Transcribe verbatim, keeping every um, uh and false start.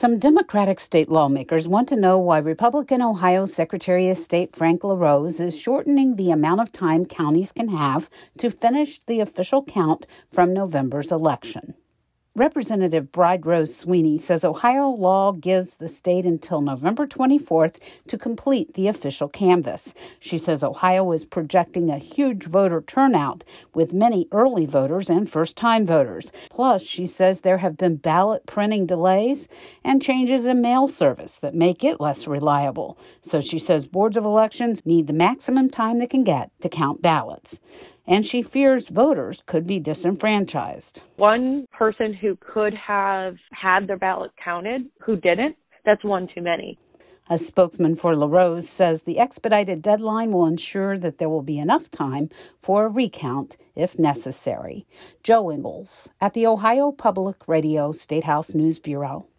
Some Democratic state lawmakers want to know why Republican Ohio Secretary of State Frank LaRose is shortening the amount of time counties can have to finish the official count from November's election. Representative Bride Rose Sweeney says Ohio law gives the state until November twenty-fourth to complete the official canvass. She says Ohio is projecting a huge voter turnout with many early voters and first-time voters. Plus, she says there have been ballot printing delays and changes in mail service that make it less reliable. So she says boards of elections need the maximum time they can get to count ballots. And she fears voters could be disenfranchised. One person who could have had their ballot counted who didn't, that's one too many. A spokesman for LaRose says the expedited deadline will ensure that there will be enough time for a recount if necessary. Joe Ingles at the Ohio Public Radio State House News Bureau.